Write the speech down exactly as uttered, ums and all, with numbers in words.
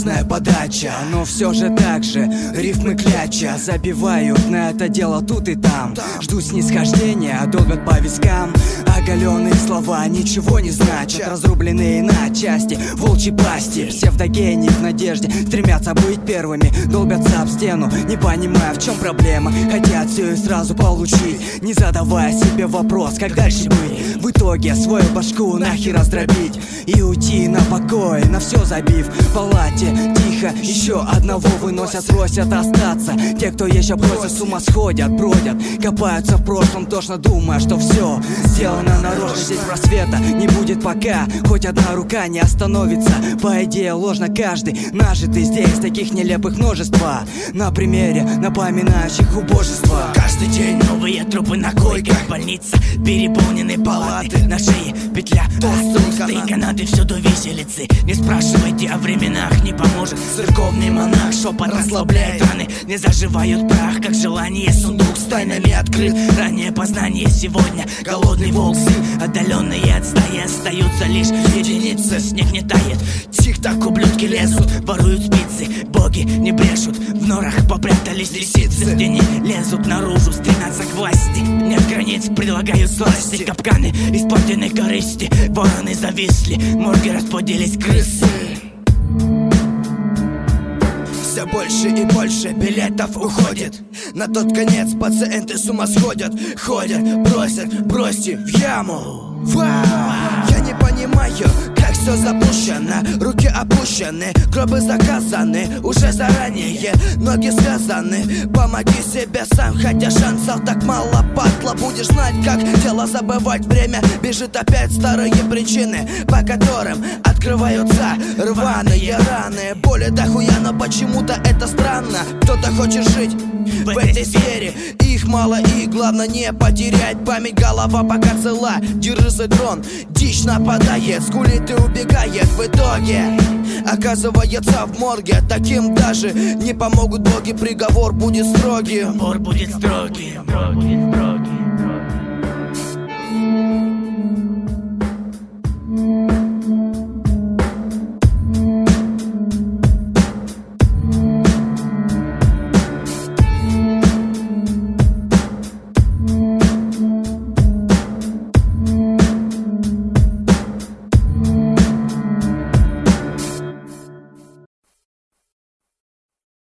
разная подача, но все же так же рифмы кляча забивают на это дело тут и там. Ждут снисхождения, долбят по вискам. Оголенные слова ничего не значат, разрубленные на части волчьи пасти. Псевдогении в надежде стремятся быть первыми, долбятся об стену, не понимая, в чем проблема. Хотят все и сразу получить, не задавая себе вопрос, как дальше быть. В итоге свою башку нахер раздробить и уйти на покой, на все забив. В палате тихо еще одного выносят, просят остаться. Те, кто еще просят, с ума сходят, бродят, копаются в прошлом, тошно думая, что все сделано нарочно. Здесь просвета не будет пока, хоть одна рука не остановится. По идее ложно каждый нажитый здесь, таких нелепых множество, на примере напоминающих убожество. Каждый день новые трупы на койках, больница, переполнены палаты, на шее петля, толстые канаты, всюду виселицы. Не спрашивайте о временах, не поможет церковный монах. Шепот расслабляет раны, не заживают прах, как желание. Сундук с тайнами открыт, раннее познание сегодня. Голодный волк, сын, отдаленные от стаи остаются лишь единицы. Снег не тает, тик-так ублюдки лезут, воруют спицы. Боги не брешут, в норах попрятались лисицы. В тени лезут наружу, стремятся к власти. Нет границ, предлагают сласти. Капканы испорчены корысти, вороны зависли, морги расплодились крысы. Все больше и больше билетов уходит, на тот конец пациенты с ума сходят. Ходят, просят, бросьте в яму. Вау! Я не понимаю, как все запущено, руки опущены, гробы заказаны уже заранее, ноги связаны. Помоги себе сам, хотя шансов так мало, падла. Будешь знать, как дело забывать, время бежит опять. Старые причины, по которым открываются рваные раны. Боли дохуя, но почему-то это странно. Кто-то хочет жить в этой сфере, их мало и главное не потерять память. Голова пока цела, держи за трон. Дичь нападает, скулит и убегает. В итоге оказывается в морге. Таким даже не помогут боги, приговор будет строгий. Приговор будет строгий.